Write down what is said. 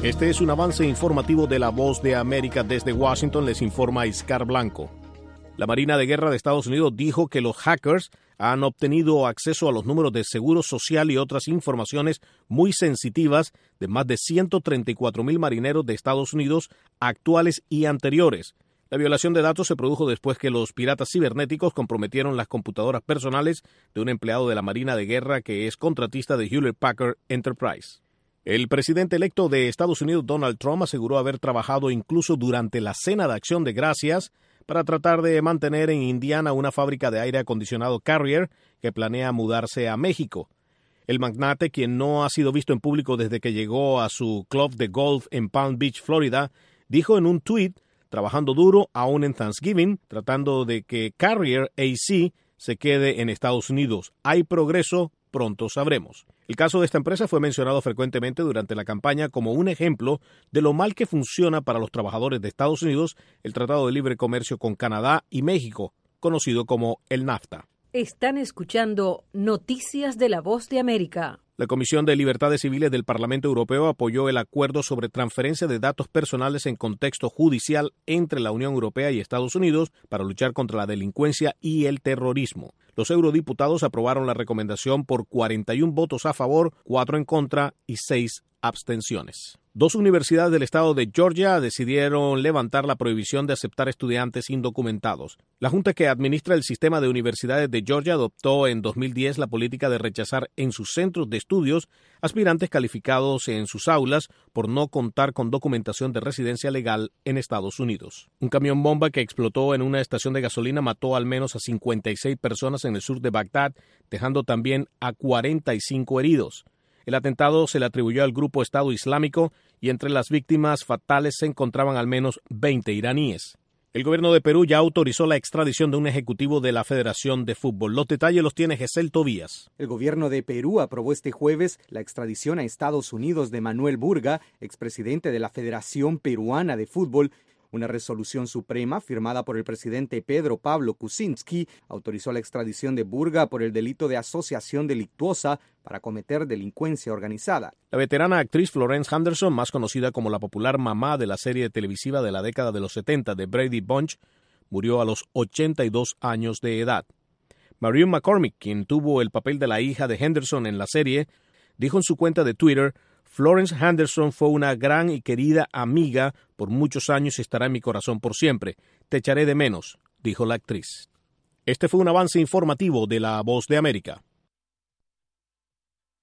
Este es un avance informativo de La Voz de América. Desde Washington les informa Iscar Blanco. La Marina de Guerra de Estados Unidos dijo que los hackers han obtenido acceso a los números de seguro social y otras informaciones muy sensitivas de más de 134,000 marineros de Estados Unidos actuales y anteriores. La violación de datos se produjo después que los piratas cibernéticos comprometieron las computadoras personales de un empleado de la Marina de Guerra que es contratista de Hewlett Packard Enterprise. El presidente electo de Estados Unidos, Donald Trump, aseguró haber trabajado incluso durante la Cena de Acción de Gracias para tratar de mantener en Indiana una fábrica de aire acondicionado Carrier que planea mudarse a México. El magnate, quien no ha sido visto en público desde que llegó a su club de golf en Palm Beach, Florida, dijo en un tuit, trabajando duro aún en Thanksgiving, tratando de que Carrier AC se quede en Estados Unidos. Hay progreso, pronto sabremos. El caso de esta empresa fue mencionado frecuentemente durante la campaña como un ejemplo de lo mal que funciona para los trabajadores de Estados Unidos el Tratado de Libre Comercio con Canadá y México, conocido como el NAFTA. Están escuchando Noticias de La Voz de América. La Comisión de Libertades Civiles del Parlamento Europeo apoyó el acuerdo sobre transferencia de datos personales en contexto judicial entre la Unión Europea y Estados Unidos para luchar contra la delincuencia y el terrorismo. Los eurodiputados aprobaron la recomendación por 41 votos a favor, 4 en contra y 6 abstenciones. 2 universidades del estado de Georgia decidieron levantar la prohibición de aceptar estudiantes indocumentados. La junta que administra el sistema de universidades de Georgia adoptó en 2010 la política de rechazar en sus centros de estudios aspirantes calificados en sus aulas por no contar con documentación de residencia legal en Estados Unidos. Un camión bomba que explotó en una estación de gasolina mató al menos a 56 personas en el sur de Bagdad, dejando también a 45 heridos. El atentado se le atribuyó al grupo Estado Islámico y entre las víctimas fatales se encontraban al menos 20 iraníes. El gobierno de Perú ya autorizó la extradición de un ejecutivo de la Federación de Fútbol. Los detalles los tiene Gesell Tobías. El gobierno de Perú aprobó este jueves la extradición a Estados Unidos de Manuel Burga, expresidente de la Federación Peruana de Fútbol. Una resolución suprema firmada por el presidente Pedro Pablo Kuczynski autorizó la extradición de Burga por el delito de asociación delictuosa para cometer delincuencia organizada. La veterana actriz Florence Henderson, más conocida como la popular mamá de la serie televisiva de la década de los 70 de Brady Bunch, murió a los 82 años de edad. Marion McCormick, quien tuvo el papel de la hija de Henderson en la serie, dijo en su cuenta de Twitter: Florence Henderson fue una gran y querida amiga por muchos años y estará en mi corazón por siempre. Te echaré de menos, dijo la actriz. Este fue un avance informativo de La Voz de América.